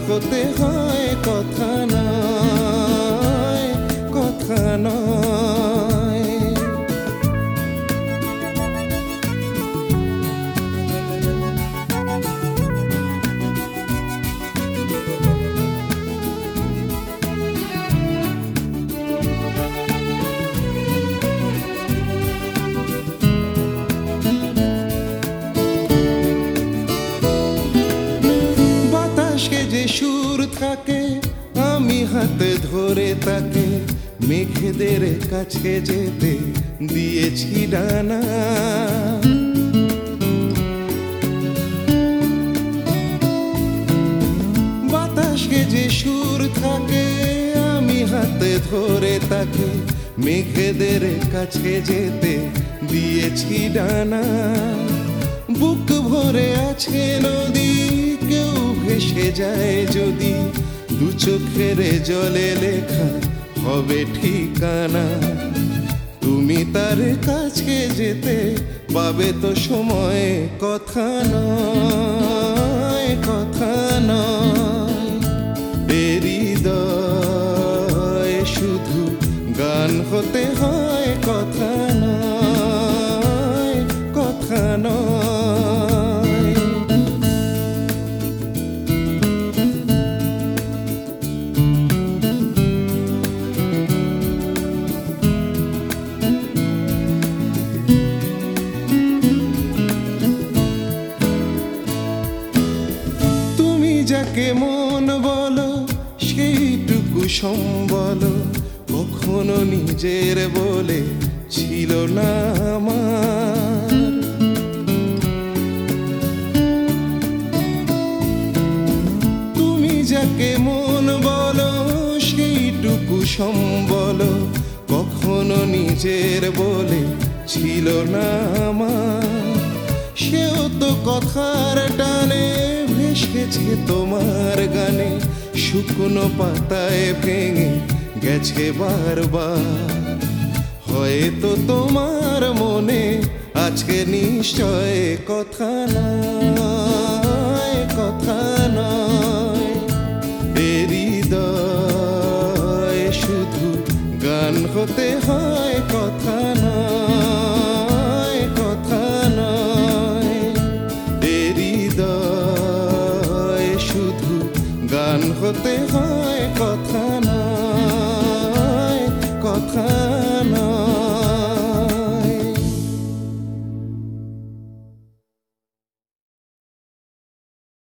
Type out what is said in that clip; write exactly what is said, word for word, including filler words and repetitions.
হতে হয়, কথা নয়, কথা নয়। বাতাসে যে সুর থাকে আমি হাতে ধরে তাকে মেঘেদের কাছে যেতে দিয়েছি ডানা। বাতাসে যে সুর থাকে আমি হাতে ধরে তাকে মেঘেদের কাছে যেতে দিয়েছি ডানা। বুক ভরে আছে নদী, কেউ ভেসে যায় যদি, দু চোখের জলে লেখা হবে ঠিকানা। তুমি তার কাছে যেতে পাবে তো সময়, কথা নয়, কথা নয়। এ হৃদয় শুধু গান হতে হয়, কথা নয়, কথা নয়। যাকে মন বলো সেইটুকু সম্বল কখনো নিজের বলে ছিল না আমার। তুমি যাকে মন বলো সেইটুকু সম্বল কখনো নিজের বলে ছিল না আমার। সেও তো কথার টানে ভেসেছে তোমার গানে, শুকনো পাতায় ভেঙে গেছে বারবার। হয়তো তোমার মনে আজকে নিশ্চয়, কথা নয়, কথা নয়। এ হৃদয় শুধু গান হতে হয়, কথা নয়, কথা নয়। এ হৃদয় শুধু গান হতে হয়, কথা নয়, কথা